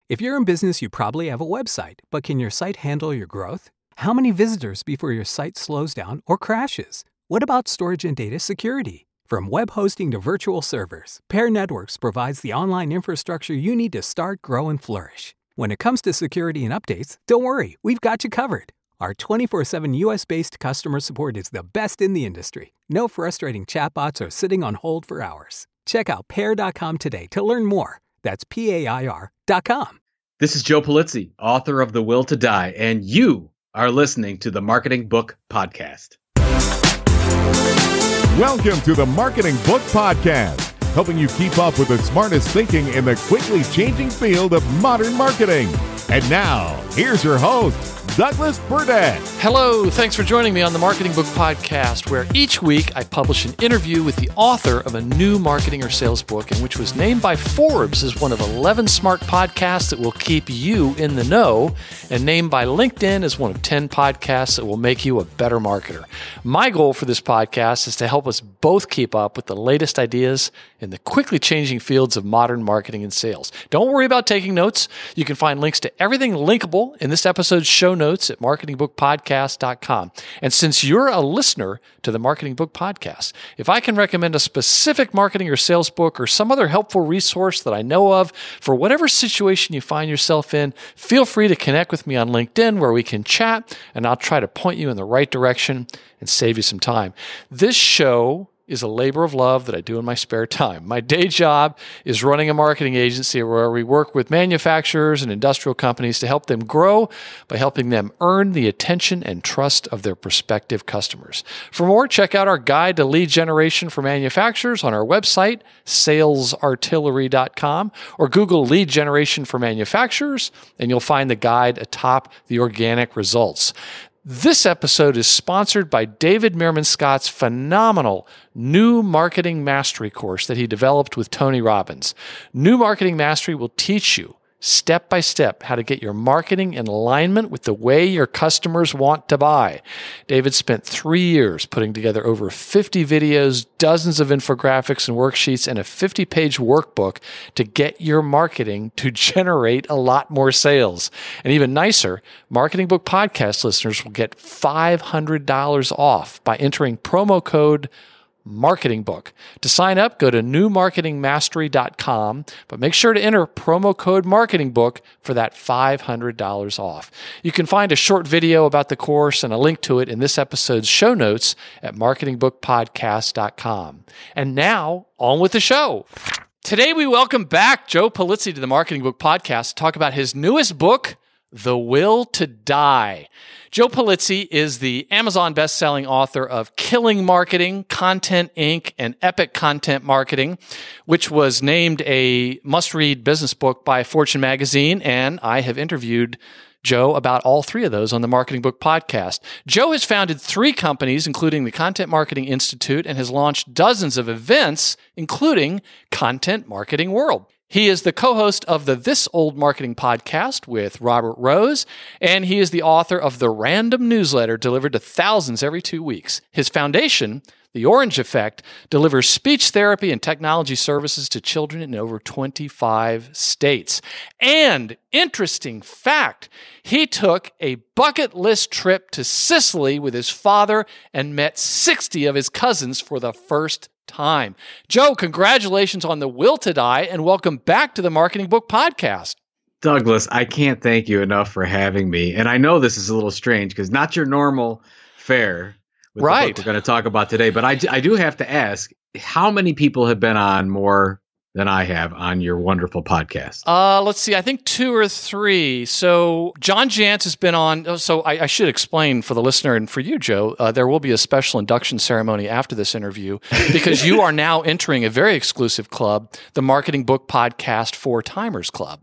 If you're in business, you probably have a website, but can your site handle your growth? How many visitors before your site slows down or crashes? What about storage and data security? From web hosting to virtual servers, Pair Networks provides the online infrastructure you need to start, grow, and flourish. When it comes to security and updates, don't worry, we've got you covered. Our 24/7 US-based customer support is the best in the industry. No frustrating chatbots or sitting on hold for hours. Check out Pair.com today to learn more. That's PAIR.com. This is Joe Pulizzi, author of The Will to Die, and you are listening to the Marketing Book Podcast. Welcome to the Marketing Book Podcast, helping you keep up with the smartest thinking in the quickly changing field of modern marketing. And now, here's your host, Douglas Burdett. Hello, thanks for joining me on the Marketing Book Podcast, where each week I publish an interview with the author of a new marketing or sales book, and which was named by Forbes as one of 11 smart podcasts that will keep you in the know, and named by LinkedIn as one of 10 podcasts that will make you a better marketer. My goal for this podcast is to help us both keep up with the latest ideas in the quickly changing fields of modern marketing and sales. Don't worry about taking notes. You can find links to everything linkable in this episode's show notes at marketingbookpodcast.com. And since you're a listener to the Marketing Book Podcast, if I can recommend a specific marketing or sales book or some other helpful resource that I know of for whatever situation you find yourself in, feel free to connect with me on LinkedIn where we can chat, and I'll try to point you in the right direction and save you some time. This show is a labor of love that I do in my spare time. My day job is running a marketing agency where we work with manufacturers and industrial companies to help them grow by helping them earn the attention and trust of their prospective customers. For more, check out our guide to lead generation for manufacturers on our website, salesartillery.com, or Google lead generation for manufacturers, and you'll find the guide atop the organic results. This episode is sponsored by David Meerman Scott's phenomenal New Marketing Mastery course that he developed with Tony Robbins. New Marketing Mastery will teach you step by step how to get your marketing in alignment with the way your customers want to buy. David spent 3 years putting together over 50 videos, dozens of infographics and worksheets, and a 50-page workbook to get your marketing to generate a lot more sales. And even nicer, Marketing Book Podcast listeners will get $500 off by entering promo code Marketing Book. To sign up, go to newmarketingmastery.com, but make sure to enter promo code Marketing Book for that $500 off. You can find a short video about the course and a link to it in this episode's show notes at marketingbookpodcast.com. And now, on with the show. Today, we welcome back Joe Pulizzi to the Marketing Book Podcast to talk about his newest book, The Will to Die. Joe Pulizzi is the Amazon best-selling author of Killing Marketing, Content Inc., and Epic Content Marketing, which was named a must-read business book by Fortune magazine, and I have interviewed Joe about all three of those on the Marketing Book Podcast. Joe has founded 3 companies, including the Content Marketing Institute, and has launched dozens of events, including Content Marketing World. He is the co-host of the This Old Marketing podcast with Robert Rose, and he is the author of the Random Newsletter delivered to thousands every 2 weeks. His foundation, The Orange Effect, delivers speech therapy and technology services to children in over 25 states. And interesting fact, he took a bucket list trip to Sicily with his father and met 60 of his cousins for the first time. Joe, congratulations on The Will to Die, and welcome back to the Marketing Book Podcast. Douglas, I can't thank you enough for having me. And I know this is a little strange because not your normal fare with the book we're going to talk about today. But I do have to ask, how many people have been on more than I have on your wonderful podcast? Let's see. I think 2 or 3. So John Jantsch has been on. So I should explain for the listener and for you, Joe, there will be a special induction ceremony after this interview because you are now entering a very exclusive club, the Marketing Book Podcast 4-Timers Club.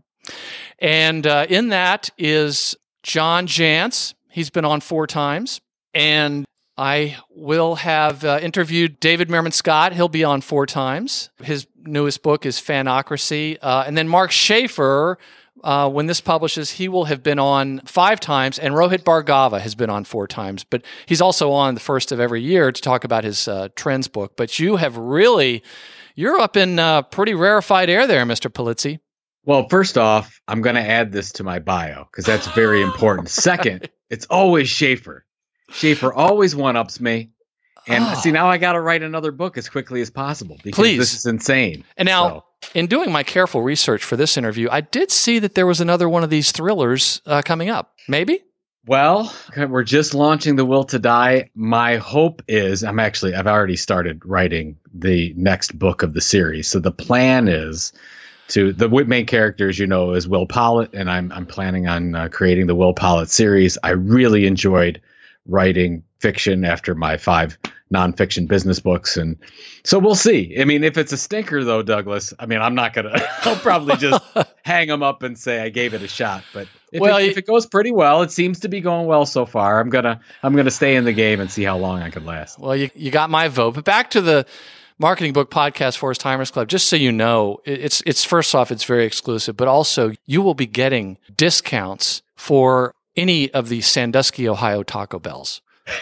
And in that is John Jantsch. He's been on 4 times. And I will have interviewed David Meerman Scott. He'll be on 4 times. His newest book is Fanocracy. And then Mark Schaefer, when this publishes, he will have been on 5 times. And Rohit Bhargava has been on 4 times. But he's also on the first of every year to talk about his trends book. But you have really, you're up in pretty rarefied air there, Mr. Pulizzi. Well, first off, I'm going to add this to my bio because that's very important. Second, it's always Schaefer. Schaefer always one-ups me. And see, now I got to write another book as quickly as possible because this is insane. And now, in doing my careful research for this interview, I did see that there was another one of these thrillers coming up. Maybe? Well, we're just launching The Will to Die. My hope is, I've already started writing the next book of the series. So the plan is the main character, as you know, is Will Pollitt, and I'm planning on creating the Will Pollitt series. I really enjoyed writing fiction after my 5 nonfiction business books. And so we'll see. I mean, if it's a stinker though, Douglas, I mean, I'm not going to, I'll probably just hang them up and say I gave it a shot. But if it goes pretty well, it seems to be going well so far. I'm going to stay in the game and see how long I can last. Well, you got my vote. But back to the Marketing Book Podcast Forest Timers Club, just so you know, it's first off, it's very exclusive, but also you will be getting discounts for any of the Sandusky, Ohio Taco Bells.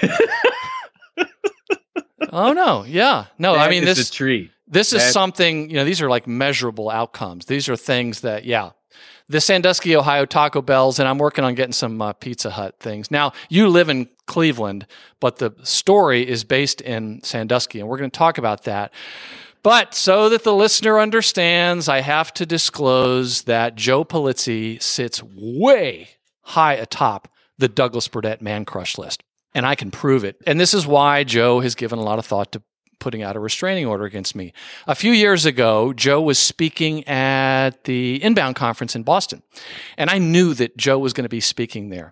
Oh no. Yeah. No, that I mean, this is a treat. This is something, these are like measurable outcomes. These are things that, the Sandusky, Ohio Taco Bells, and I'm working on getting some Pizza Hut things. Now, you live in Cleveland, but the story is based in Sandusky, and we're going to talk about that. But so that the listener understands, I have to disclose that Joe Pulizzi sits way high atop the Douglas Burdett Man Crush list. And I can prove it. And this is why Joe has given a lot of thought to putting out a restraining order against me. A few years ago, Joe was speaking at the Inbound conference in Boston. And I knew that Joe was going to be speaking there.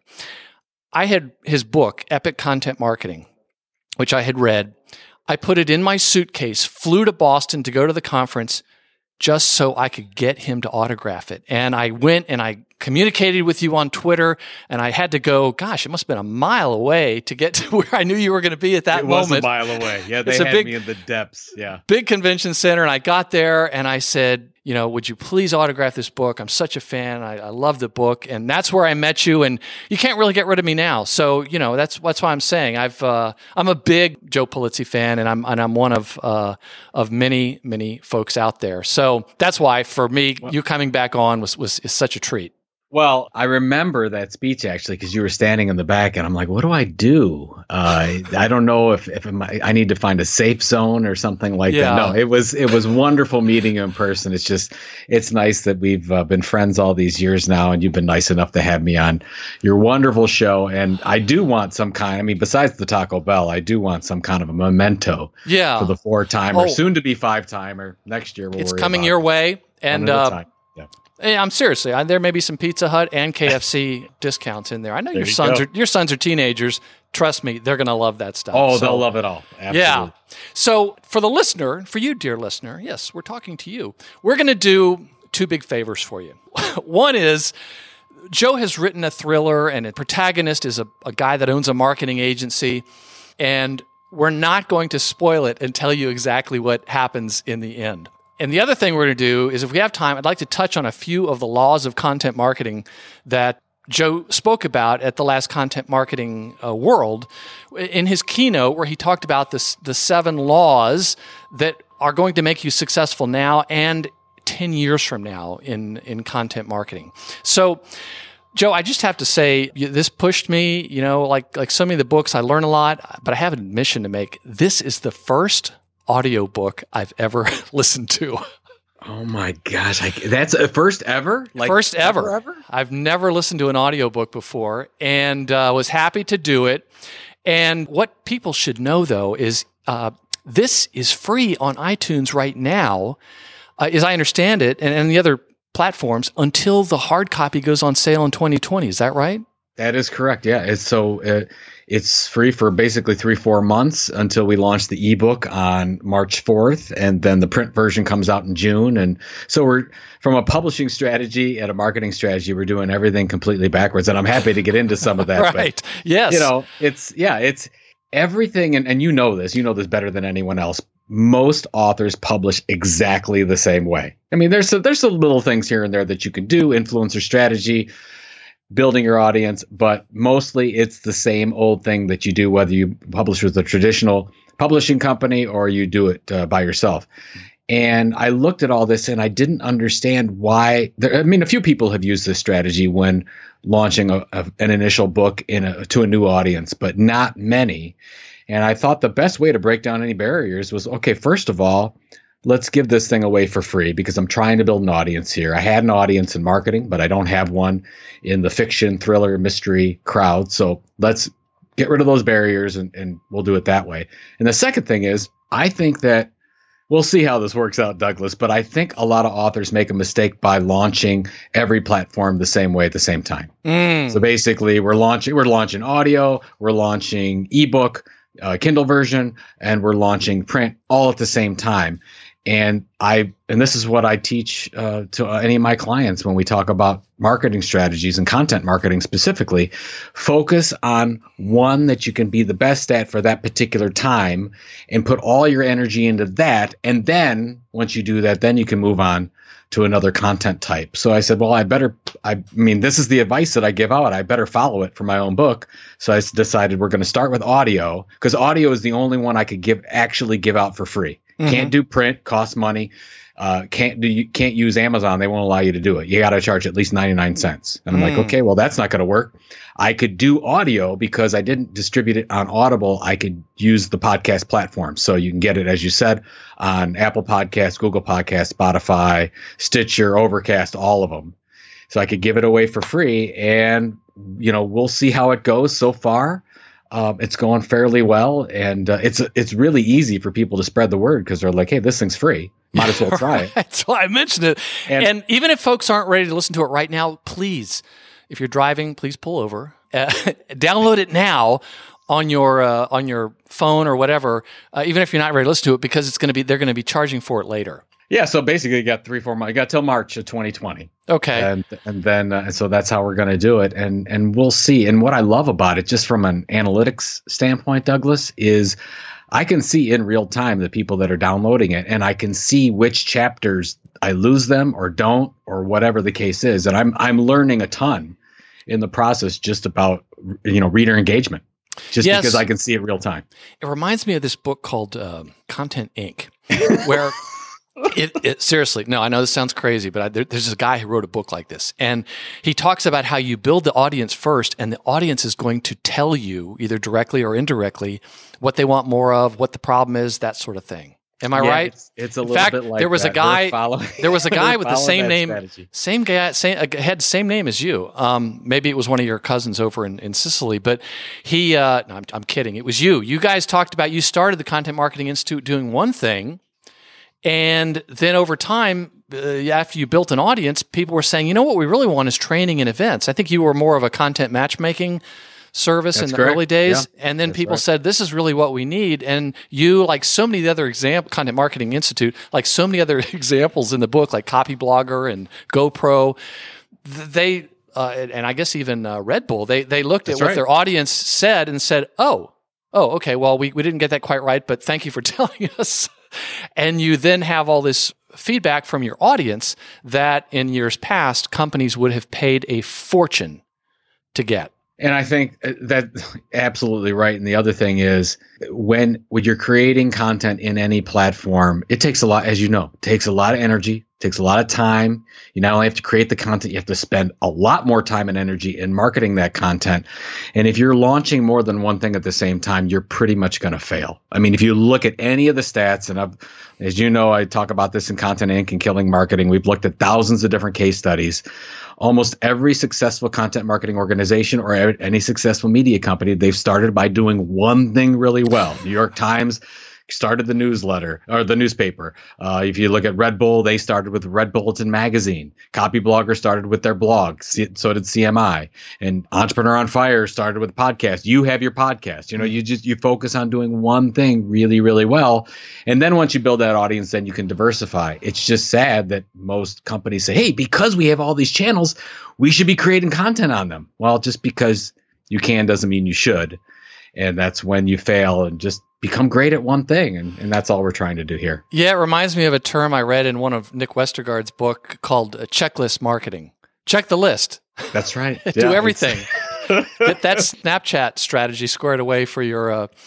I had his book, Epic Content Marketing, which I had read. I put it in my suitcase, flew to Boston to go to the conference just so I could get him to autograph it. And I went and I communicated with you on Twitter, and I had to go, gosh, it must have been a mile away to get to where I knew you were going to be at that moment. It was a mile away. Yeah, they had me in the depths. Yeah. Big convention center, and I got there, and I said, would you please autograph this book? I'm such a fan. I love the book, and that's where I met you, and you can't really get rid of me now. So, that's why I'm saying I'm a big Joe Pulizzi fan, and I'm one of many, many folks out there. So that's why, for me, you coming back on is such a treat. Well, I remember that speech actually because you were standing in the back, and I'm like, "What do I do? I don't know if I need to find a safe zone or something like that." No, it was wonderful meeting you in person. It's nice that we've been friends all these years now, and you've been nice enough to have me on your wonderful show. And I do want some kind. I mean, besides the Taco Bell, I do want some kind of a memento. Yeah. For the 4-timer, soon to be 5-timer next year. It's coming your way, and. I'm seriously. There may be some Pizza Hut and KFC discounts in there. I know your sons are teenagers. Trust me, they're going to love that stuff. Oh, they'll love it all. Absolutely. Yeah. So for the listener, for you, dear listener, yes, we're talking to you. We're going to do 2 big favors for you. One is Joe has written a thriller, and a protagonist is a guy that owns a marketing agency, and we're not going to spoil it and tell you exactly what happens in the end. And the other thing we're going to do is, if we have time, I'd like to touch on a few of the laws of content marketing that Joe spoke about at the last Content Marketing World in his keynote, where he talked about the 7 laws that are going to make you successful now and 10 years from now in content marketing. So, Joe, I just have to say, this pushed me, like so many of the books, I learn a lot, but I have an admission to make. This is the first audiobook I've ever listened to. Oh my gosh. That's a first ever? First ever. I've never listened to an audiobook before, and was happy to do it. And what people should know, though, is this is free on iTunes right now, as I understand it, and the other platforms, until the hard copy goes on sale in 2020. Is that right? That is correct. Yeah. It's free for basically 3-4 months until we launch the ebook on March 4th. And then the print version comes out in June. And so we're, from a publishing strategy and a marketing strategy, we're doing everything completely backwards. And I'm happy to get into some of that. Right. But, yes. It's everything. And you know this better than anyone else. Most authors publish exactly the same way. I mean, there's some little things here and there that you can do, influencer strategy, building your audience, but mostly it's the same old thing that you do, whether you publish with a traditional publishing company or you do it by yourself. And I looked at all this and I didn't understand why. A few people have used this strategy when launching an initial book to a new audience, but not many. And I thought the best way to break down any barriers was, okay, first of all, let's give this thing away for free because I'm trying to build an audience here. I had an audience in marketing, but I don't have one in the fiction, thriller, mystery crowd. So let's get rid of those barriers and we'll do it that way. And the second thing is, I think that we'll see how this works out, Douglas, but I think a lot of authors make a mistake by launching every platform the same way at the same time. So basically we're launching audio, we're launching ebook, Kindle version, and we're launching print all at the same time. And this is what I teach to any of my clients when we talk about marketing strategies and content marketing specifically. Focus on one that you can be the best at for that particular time and put all your energy into that. And then once you do that, then you can move on to another content type. So I said, well, this is the advice that I give out. I better follow it for my own book. So I decided we're going to start with audio because audio is the only one I could actually give out for free. Mm-hmm. Can't do print, costs money. Can't use Amazon. They won't allow you to do it. You got to charge at least 99 cents. And I'm like, okay, well, that's not going to work. I could do audio because I didn't distribute it on Audible. I could use the podcast platform. So you can get it, as you said, on Apple Podcasts, Google Podcasts, Spotify, Stitcher, Overcast, all of them. So I could give it away for free. And, we'll see how it goes so far. It's going fairly well, and it's really easy for people to spread the word because they're like, hey, this thing's free. Might as well try it. That's why I mentioned it. And even if folks aren't ready to listen to it right now, please, if you're driving, please pull over. Download it now on your phone or whatever, even if you're not ready to listen to it, because they're going to be charging for it later. Yeah, so basically you got 3-4 months. You got till March of 2020. Okay. And then so that's how we're going to do it. And we'll see. And what I love about it, just from an analytics standpoint, Douglas, is I can see in real time the people that are downloading it, and I can see which chapters I lose them or don't, or whatever the case is. And I'm learning a ton in the process just about, reader engagement, just because I can see it real time. It reminds me of this book called Content Inc., where it seriously, no, I know this sounds crazy, but there's a guy who wrote a book like this, and he talks about how you build the audience first, and the audience is going to tell you either directly or indirectly what they want more of, what the problem is, that sort of thing. Am I right? It's a little bit like there was that. There was a guy with the same name, strategy. had the same name as you. Maybe it was one of your cousins over in Sicily, but he. No, I'm kidding. It was you. You guys talked about. You started the Content Marketing Institute doing one thing, and then over time, after you built an audience, people were saying, what we really want is training and events. I think you were more of a content matchmaking service in the early days. Yeah, and then people said, this is really what we need. And you, like so many other Content Marketing Institute, like so many other examples in the book, like Copyblogger and GoPro, they, and I guess even Red Bull, they looked at what their audience said and said, oh, okay, well, we didn't get that quite right, but thank you for telling us. And you then have all this feedback from your audience that in years past, companies would have paid a fortune to get. And I think that's absolutely right. And the other thing is when you're creating content in any platform, it takes a lot, as you know, it takes a lot of energy, takes a lot of time. You not only have to create the content, you have to spend a lot more time and energy in marketing that content. And if you're launching more than one thing at the same time, you're pretty much going to fail. I mean, if you look at any of the stats, and as you know, I talk about this in Content Inc. and Killing Marketing, we've looked at thousands of different case studies. Almost every successful content marketing organization or any successful media company, they've started by doing one thing really well. New York Times started the newsletter or the newspaper. If you look at Red Bull, they started with Red Bulletin magazine. Copyblogger started with their blog. So did CMI. And Entrepreneur on Fire started with a podcast. You have your podcast. You focus on doing one thing really, really well. And then once you build that audience, then you can diversify. It's just sad that most companies say, hey, because we have all these channels, we should be creating content on them. Well, just because you can doesn't mean you should. And that's when you fail and just become great at one thing. And that's all we're trying to do here. Yeah, it reminds me of a term I read in one of Nick Westergaard's book called checklist marketing. Check the list. That's right. Do everything. Get that Snapchat strategy squared away for your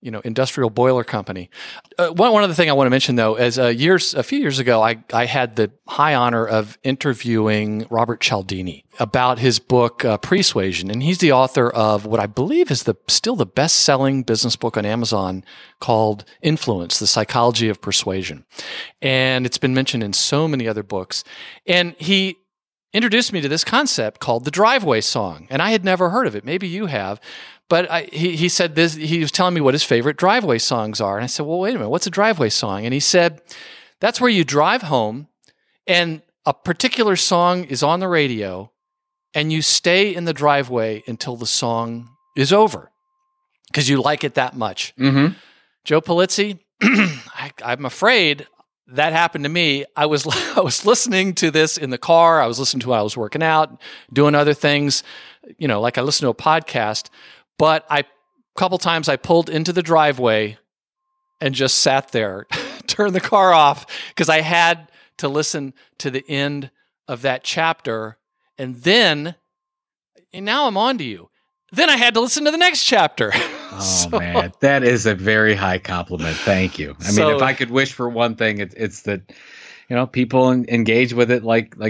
industrial boiler company. One other thing I want to mention, though, is a few years ago, I had the high honor of interviewing Robert Cialdini about his book, Persuasion. And he's the author of what I believe is still the best-selling business book on Amazon called Influence, The Psychology of Persuasion. And it's been mentioned in so many other books. And he introduced me to this concept called the driveway song. And I had never heard of it. Maybe you have. But he said this. He was telling me what his favorite driveway songs are. And I said, well, wait a minute. What's a driveway song? And he said, that's where you drive home and a particular song is on the radio and you stay in the driveway until the song is over because you like it that much. Mm-hmm. Joe Pulizzi, I'm afraid that happened to me. I was listening to this in the car. I was listening to it while I was working out, doing other things, like I listen to a podcast. But a couple times I pulled into the driveway and just sat there, turned the car off because I had to listen to the end of that chapter. And now I'm on to you. Then I had to listen to the next chapter. Oh, man, that is a very high compliment. Thank you. I mean, if I could wish for one thing, it's that, people engage with it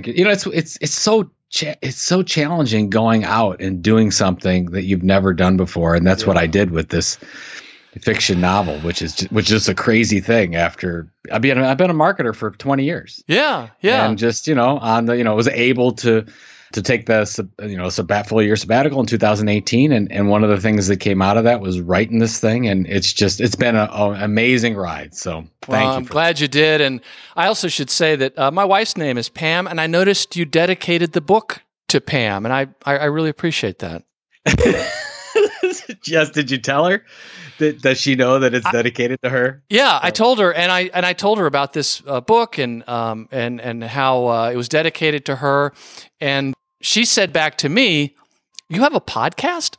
it's so challenging going out and doing something that you've never done before. And that's what I did with this fiction novel, which is a crazy thing after I've been a marketer for 20 years. Yeah. Yeah. And just, was able to take the full year sabbatical in 2018. And one of the things that came out of that was writing this thing. And it's been an amazing ride. So thank you. I'm glad you did. And I also should say that my wife's name is Pam, and I noticed you dedicated the book to Pam. And I really appreciate that. Yes. Did you tell her? Does she know that it's dedicated to her? Yeah, I told her, and I told her about this book and how it was dedicated to her. And she said back to me, "You have a podcast?"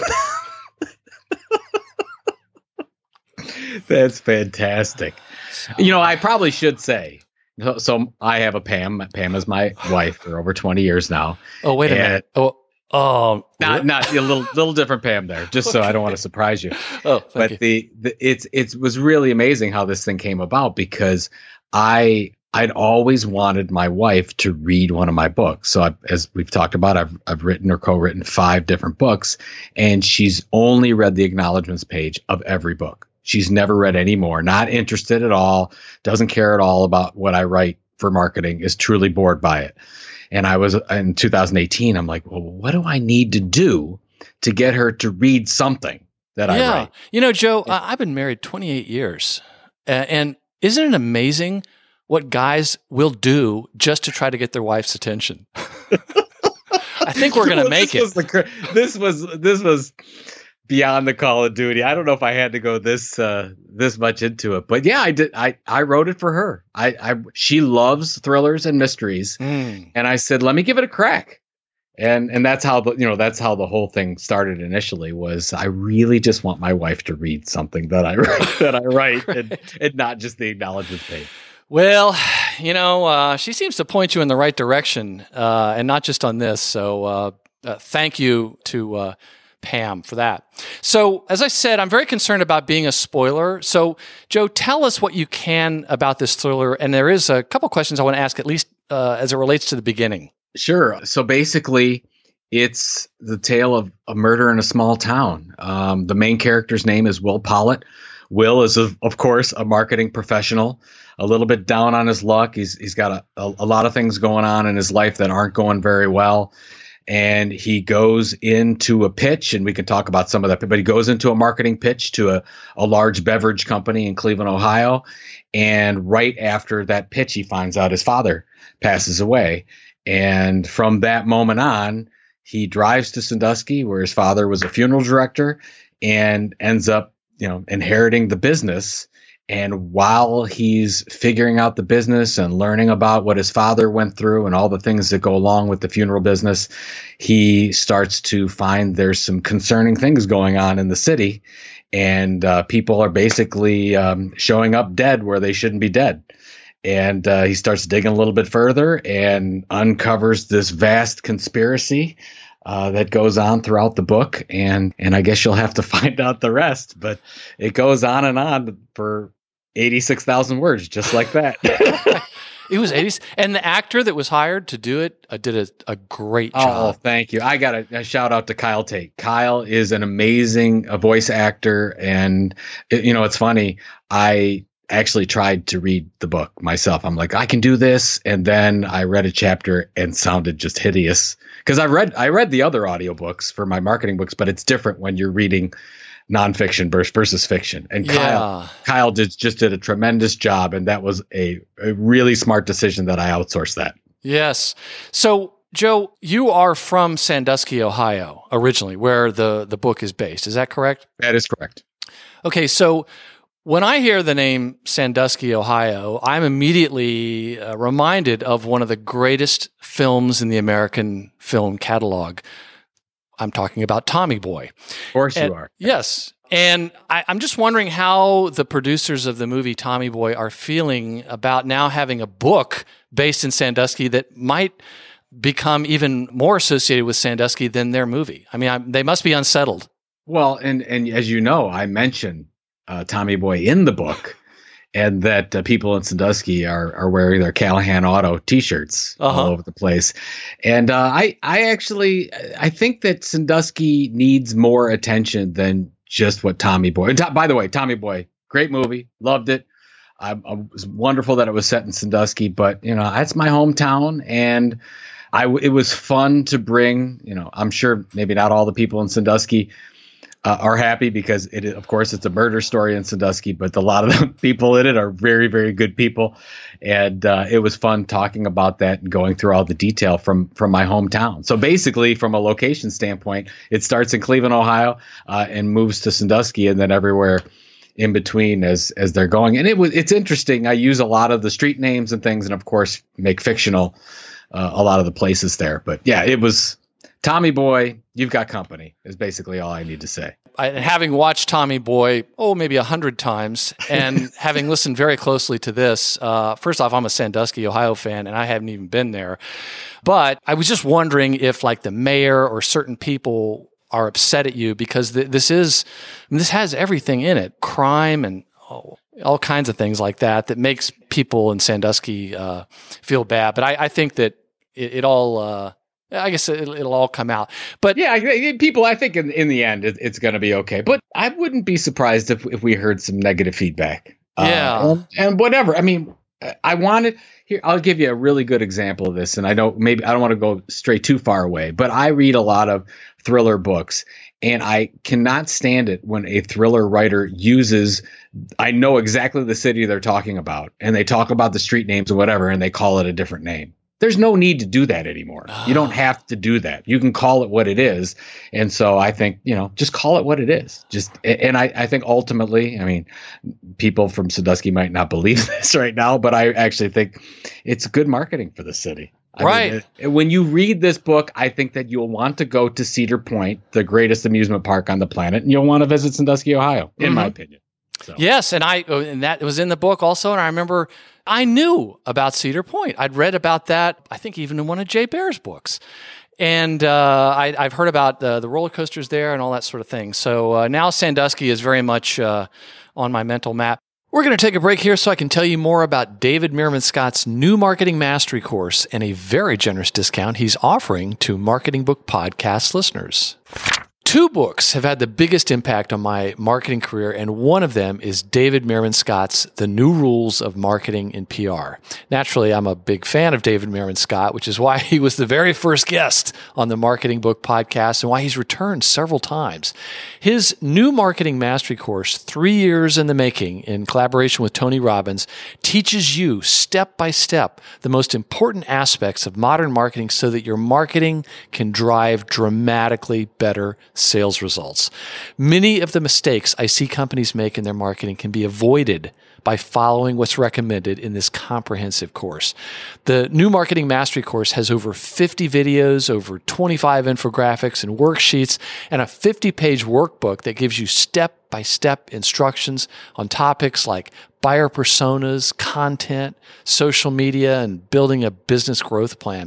That's fantastic. I probably should say. So I have a Pam. Pam is my wife for over 20 years now. Oh, wait a minute. Not a little different Pam there, just so I don't want to surprise you. Oh, but it was really amazing how this thing came about because I'd always wanted my wife to read one of my books. So as we've talked about, I've written or co-written 5 different books, and she's only read the acknowledgments page of every book. She's never read any more, not interested at all, doesn't care at all about what I write for marketing, is truly bored by it. And I was in 2018, I'm like, well, what do I need to do to get her to read something that I write? Joe, I've been married 28 years. And isn't it amazing what guys will do just to try to get their wife's attention? I think we're going to make it. This was beyond the Call of Duty. I don't know if I had to go this much into it, but yeah, I did. I wrote it for her. She loves thrillers and mysteries, and I said, let me give it a crack. And that's how the whole thing started initially. Was I really just want my wife to read something that I write and not just the acknowledgments page. Well, she seems to point you in the right direction, and not just on this. So thank you to Pam for that. So as I said, I'm very concerned about being a spoiler. So Joe, tell us what you can about this thriller. And there is a couple questions I want to ask, at least as it relates to the beginning. Sure. So basically, it's the tale of a murder in a small town. The main character's name is Will Pollitt. Will is, of course, a marketing professional, a little bit down on his luck. He's got a lot of things going on in his life that aren't going very well. And he goes into a pitch, and we can talk about some of that, but he goes into a marketing pitch to a large beverage company in Cleveland, Ohio. And right after that pitch, he finds out his father passes away. And from that moment on, he drives to Sandusky, where his father was a funeral director, and ends up, inheriting the business. And while he's figuring out the business and learning about what his father went through and all the things that go along with the funeral business, he starts to find there's some concerning things going on in the city, and people are basically showing up dead where they shouldn't be dead. And he starts digging a little bit further and uncovers this vast conspiracy that goes on throughout the book, and I guess you'll have to find out the rest. But it goes on for 86,000 words, just like that. It was 80s, and the actor that was hired to do it did a great job. Oh, thank you. I got a shout out to Kyle Tate. Kyle is an amazing voice actor, and it's funny. I actually tried to read the book myself. I'm like, I can do this, and then I read a chapter and sounded just hideous because I read the other audiobooks for my marketing books, but it's different when you're reading nonfiction versus fiction. And Kyle just did a tremendous job, and that was a really smart decision that I outsourced that. Yes. So, Joe, you are from Sandusky, Ohio, originally, where the book is based. Is that correct? That is correct. Okay, so when I hear the name Sandusky, Ohio, I'm immediately reminded of one of the greatest films in the American film catalog. I'm talking about Tommy Boy. Of course you are. Yes. And I'm just wondering how the producers of the movie Tommy Boy are feeling about now having a book based in Sandusky that might become even more associated with Sandusky than their movie. I mean, they must be unsettled. Well, and as you know, I mentioned Tommy Boy in the book, and that people in Sandusky are wearing their Callahan Auto T-shirts all over the place. And I think that Sandusky needs more attention than just what Tommy Boy. By the way, Tommy Boy, great movie, loved it. It was wonderful that it was set in Sandusky, but that's my hometown, and it was fun to bring. I'm sure maybe not all the people in Sandusky are happy because of course, it's a murder story in Sandusky, but a lot of the people in it are very, very good people. And it was fun talking about that and going through all the detail from my hometown. So basically, from a location standpoint, it starts in Cleveland, Ohio, and moves to Sandusky, and then everywhere in between as they're going. And it's interesting. I use a lot of the street names and things, and of course, make fictional a lot of the places there. But yeah, it was Tommy Boy, you've got company, is basically all I need to say. Having watched Tommy Boy, maybe 100 times, and having listened very closely to this, first off, I'm a Sandusky, Ohio fan, and I haven't even been there. But I was just wondering if, like, the mayor or certain people are upset at you because this has everything in it, crime and all kinds of things like that makes people in Sandusky feel bad. But I think that it all... I guess it'll all come out. But yeah, people, I think in the end, it's going to be okay. But I wouldn't be surprised if we heard some negative feedback. Yeah. And whatever. I mean, I'll give you a really good example of this. And I don't want to go straight too far away, but I read a lot of thriller books, and I cannot stand it when a thriller writer I know exactly the city they're talking about, and they talk about the street names or whatever, and they call it a different name. There's no need to do that anymore. You don't have to do that. You can call it what it is. And so I think, just call it what it is. I think ultimately, I mean, people from Sandusky might not believe this right now, but I actually think it's good marketing for the city. Right. I mean, when you read this book, I think that you'll want to go to Cedar Point, the greatest amusement park on the planet, and you'll want to visit Sandusky, Ohio, in my opinion. So. Yes, and that was in the book also, and I remember I knew about Cedar Point. I'd read about that, I think even in one of Jay Baer's books. And I've heard about the roller coasters there and all that sort of thing. So now Sandusky is very much on my mental map. We're going to take a break here so I can tell you more about David Meerman Scott's new Marketing Mastery course and a very generous discount he's offering to Marketing Book Podcast listeners. 2 books have had the biggest impact on my marketing career, and one of them is David Meerman Scott's The New Rules of Marketing and PR. Naturally, I'm a big fan of David Meerman Scott, which is why he was the very first guest on the Marketing Book Podcast and why he's returned several times. His new Marketing Mastery course, 3 years in the making, in collaboration with Tony Robbins, teaches you step by step the most important aspects of modern marketing so that your marketing can drive dramatically better sales results. Many of the mistakes I see companies make in their marketing can be avoided by following what's recommended in this comprehensive course. The new Marketing Mastery course has over 50 videos, over 25 infographics and worksheets, and a 50-page workbook that gives you step-by-step instructions on topics like buyer personas, content, social media, and building a business growth plan.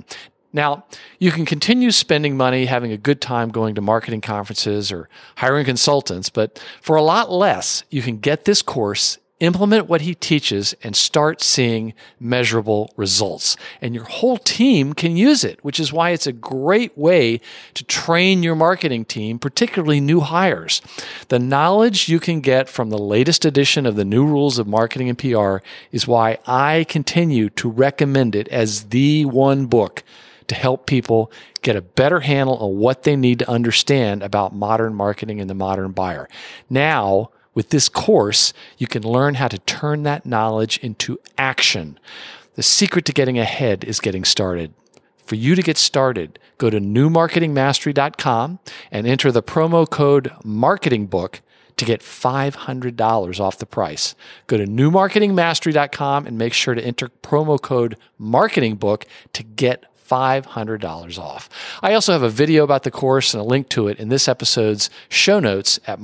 Now, you can continue spending money, having a good time going to marketing conferences or hiring consultants, but for a lot less, you can get this course, implement what he teaches, and start seeing measurable results. And your whole team can use it, which is why it's a great way to train your marketing team, particularly new hires. The knowledge you can get from the latest edition of the New Rules of Marketing and PR is why I continue to recommend it as the one book to help people get a better handle on what they need to understand about modern marketing and the modern buyer. Now, with this course, you can learn how to turn that knowledge into action. The secret to getting ahead is getting started. For you to get started, go to newmarketingmastery.com and enter the promo code MARKETINGBOOK to get $500 off the price. Go to newmarketingmastery.com and make sure to enter promo code MARKETINGBOOK to get $500 off. I also have a video about the course and a link to it in this episode's show notes at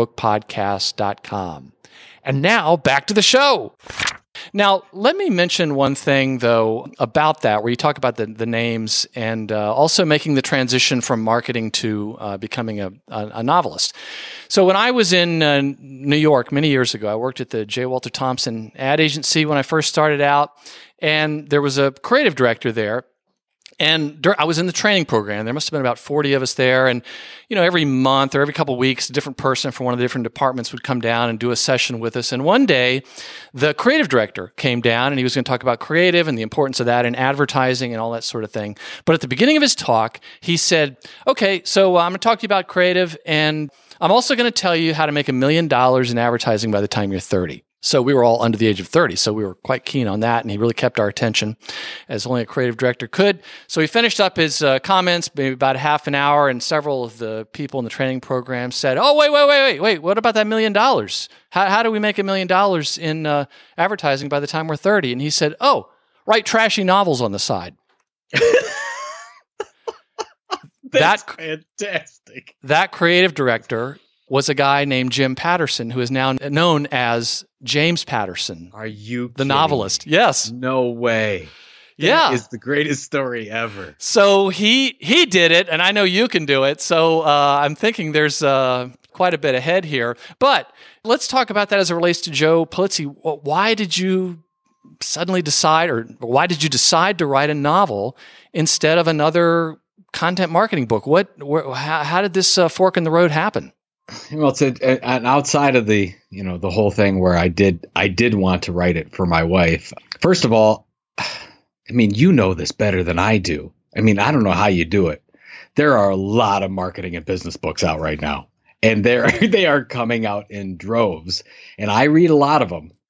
marketingbookpodcast.com. And now back to the show. Now, let me mention one thing, though, about that, where you talk about the names and also making the transition from marketing to becoming a novelist. So when I was in New York many years ago, I worked at the J. Walter Thompson ad agency when I first started out, and there was a creative director there. And I was in the training program. There must have been about 40 of us there. And, every month or every couple of weeks, a different person from one of the different departments would come down and do a session with us. And one day, the creative director came down and he was going to talk about creative and the importance of that in advertising and all that sort of thing. But at the beginning of his talk, he said, okay, so I'm going to talk to you about creative, and I'm also going to tell you how to make $1 million in advertising by the time you're 30. So we were all under the age of 30, so we were quite keen on that, and he really kept our attention as only a creative director could. So he finished up his comments, maybe about a half an hour, and several of the people in the training program said, oh, wait, what about that $1 million? How do we make $1 million in advertising by the time we're 30? And he said, oh, write trashy novels on the side. That's fantastic. That creative director was a guy named Jim Patterson, who is now known as James Patterson. Are you the novelist? Yes. No way. Yeah. That is the greatest story ever. So he did it, and I know you can do it. So I'm thinking there's quite a bit ahead here. But let's talk about that as it relates to Joe Pulizzi. Why did you suddenly decide, or why did you decide to write a novel instead of another content marketing book? How did this fork in the road happen? Well, it's an outside of the the whole thing where I did want to write it for my wife. First of all, I mean, you know this better than I do. I mean, I don't know how you do it. There are a lot of marketing and business books out right now, and they are coming out in droves. And I read a lot of them.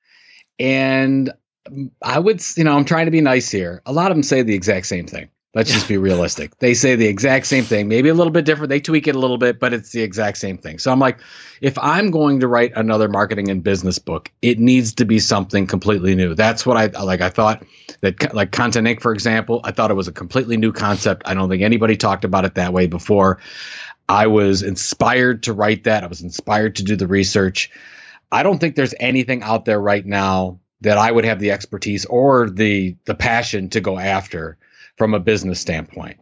And I would, I'm trying to be nice here. A lot of them say the exact same thing. Let's just be realistic. They say the exact same thing, maybe a little bit different. They tweak it a little bit, but it's the exact same thing. So I'm like, if I'm going to write another marketing and business book, it needs to be something completely new. That's what I like. I thought that, like Content Inc., for example, I thought it was a completely new concept. I don't think anybody talked about it that way before. I was inspired to write that. I was inspired to do the research. I don't think there's anything out there right now that I would have the expertise or the passion to go after from a business standpoint.